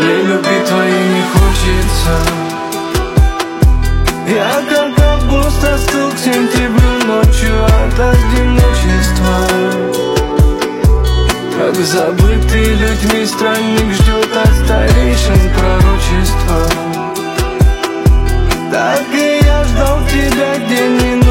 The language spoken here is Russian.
Земли любить твоей не хочется. Я как август остыл к сентябрю ночью от одиночества. Как забытый людьми странник ждет от старейшин пророчества. Так и я ждал тебя день и